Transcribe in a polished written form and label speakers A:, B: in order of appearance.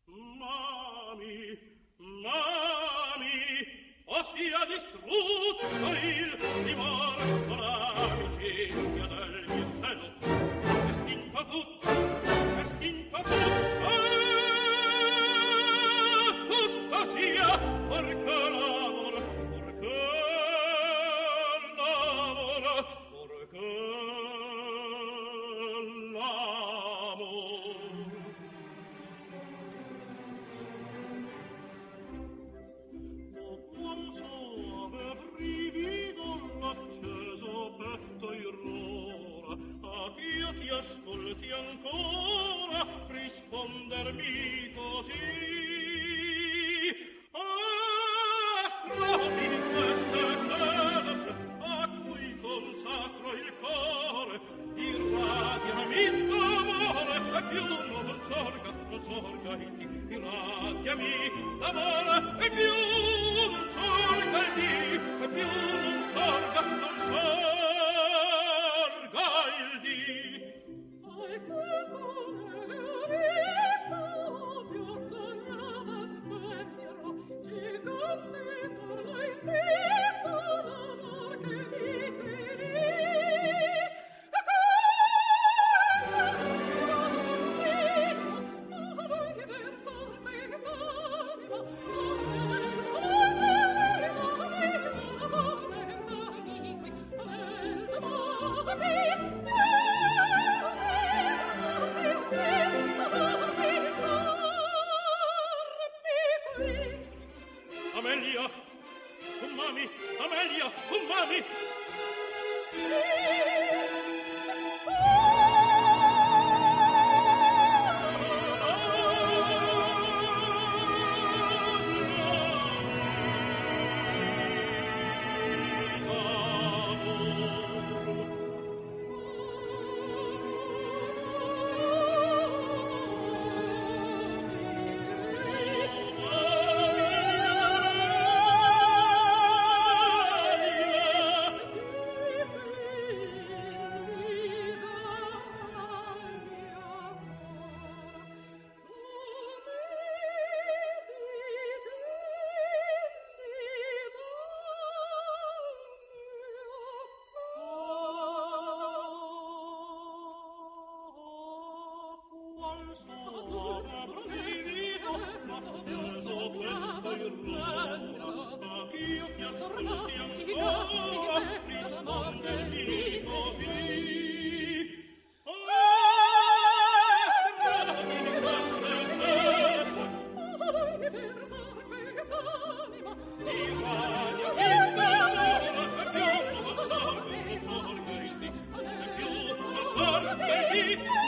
A: Mami, mami, o sia distrutto il rimorso, l'amicizia del mio seno, estinto tutto, tutto sia perché l'amor, perché l'amor, perché l'amor. Qual suave brivido l'acceso petto irrora, ah, io ti ascolti ancora rispondermi così. Strati queste tenebre a cui consacro il cuore, irradiami d'amore e più non sorga in ti, irradiami d'amore e più non sorga in ti, e più non sorga il di.
B: Ai suo cuore vita mio sognava splenderò, gigante torna in vita l'amor che mi ferì.
A: Amelia, mami, Amelia, mami. Sorge